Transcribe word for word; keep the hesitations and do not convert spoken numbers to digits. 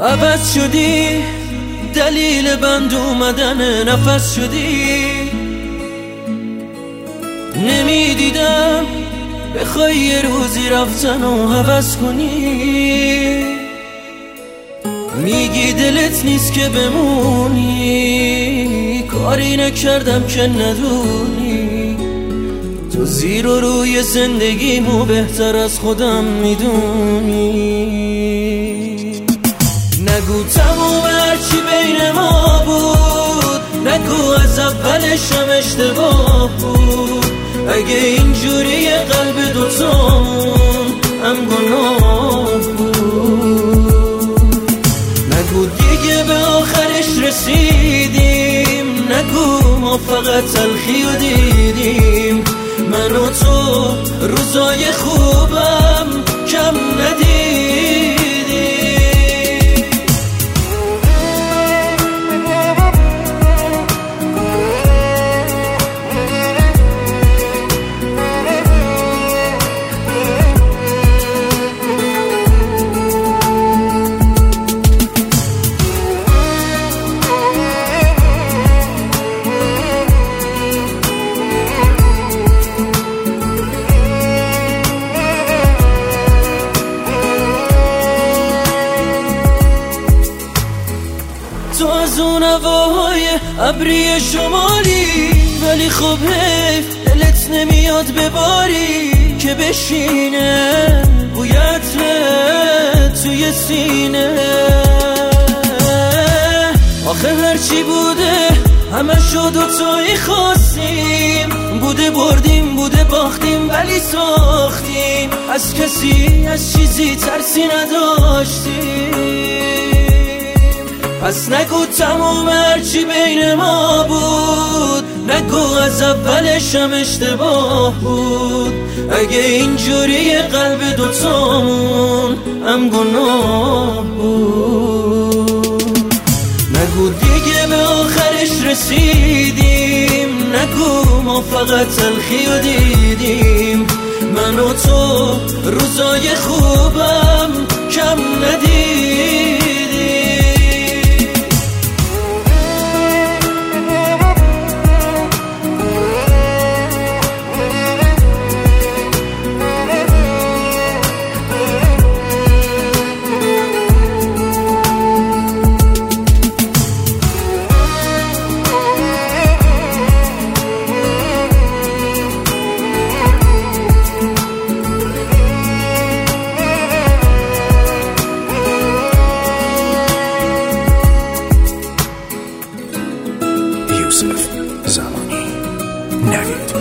عوض شدی، دلیل بند اومدن نفس شدی. نمیدیدم بخوای یه روزی رفتن و حوض کنی. میگی دلت نیست که بمونی، کاری نکردم که ندونی. تو زیر و روی زندگیمو بهتر از خودم میدونی. نگو تموم هرچی بین ما بود، نگو از اولشم اشتباه بود. اگه اینجوری قلب دوتامون هم گناه بود. نگو دیگه به آخرش رسیدیم، نگو ما فقط تلخی و دیدیم. من و تو روزای خوبم کم ندیدیم. تو از اون هواهای ابری شمالی، ولی خب حیف دلت نمیاد بباری که بشینه بوی عطرت توی سینه. آخه هرچی بوده همه شد و توی خواستیم. بوده بردیم بوده باختیم ولی ساختیم. از کسی از چیزی ترسی نداشتیم. پس نگو تموم هرچی بین ما بود، نگو از اولشم اشتباه بود. اگه اینجوری قلب دوتامون هم گناه بود. نگو دیگه به آخرش رسیدیم، نگو ما فقط تلخی و دیدیم. من و تو روزای خوبم کم ندیدیم. یوسف زمانی. نوید